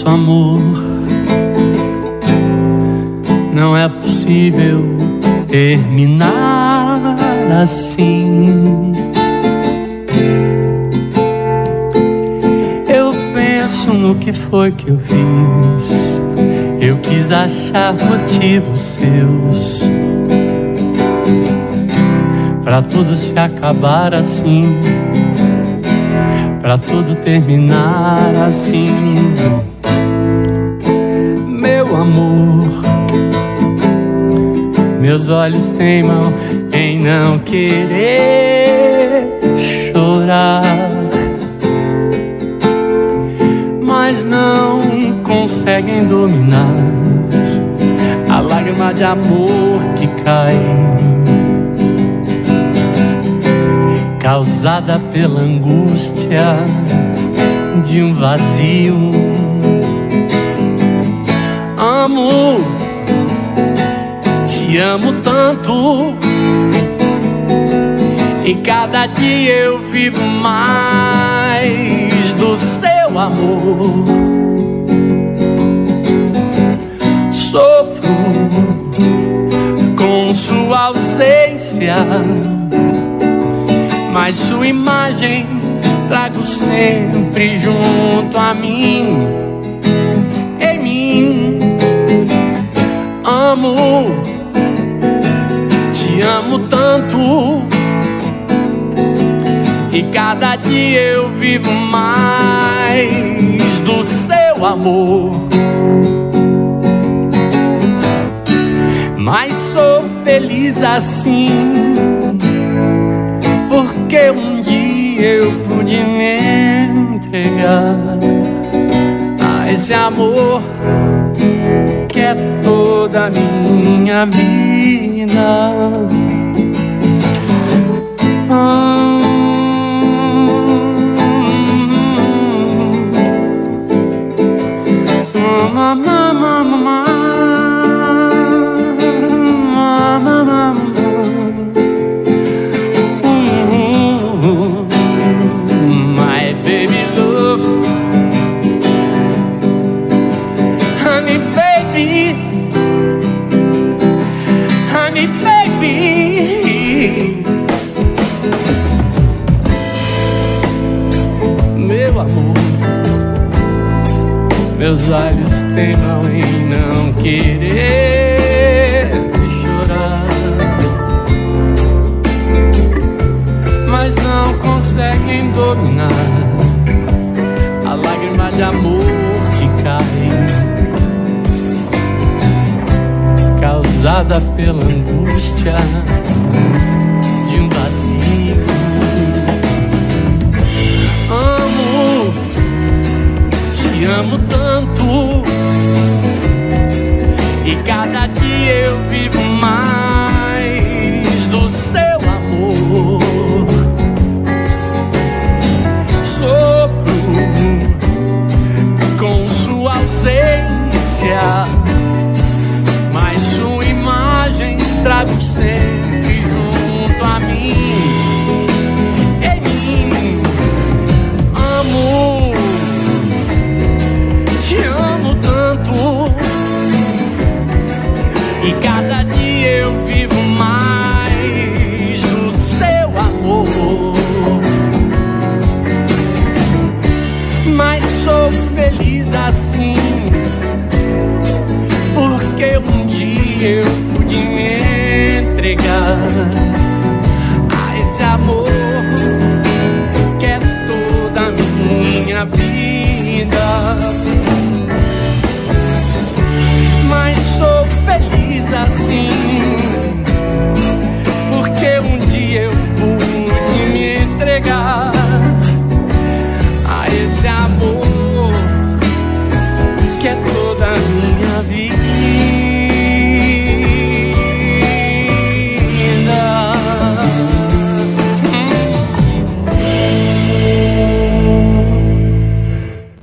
Nosso amor não é possível terminar assim. Eu penso no que foi que eu fiz. Eu quis achar motivos seus pra tudo se acabar assim, pra tudo terminar assim. Meu amor, meus olhos teimam em não querer chorar, mas não conseguem dominar a lágrima de amor que cai, causada pela angústia de um vazio. Amo, te amo tanto, e cada dia eu vivo mais do seu amor. Sofro com sua ausência, mas sua imagem trago sempre junto a mim, em mim. Amo, te amo tanto, e cada dia eu vivo mais do seu amor. Mas sou feliz assim, porque um dia eu pude me entregar a esse amor que é toda a minha vida. My baby love, honey baby, honey baby. Meu amor, meus olhos teimam em não querer chorar, mas não conseguem dominar a lágrima de amor que cai, causada pela angústia de um vazio. Amo, te amo tanto, e cada dia eu vivo mais do seu amor. Sofro com sua ausência, mas sua imagem trago sempre junto a mim, em mim. Amo, te amo tanto, e cada dia eu vivo mais do seu amor. Mas sou feliz assim, porque um dia eu pude me entregar a esse amor que é toda a minha vida.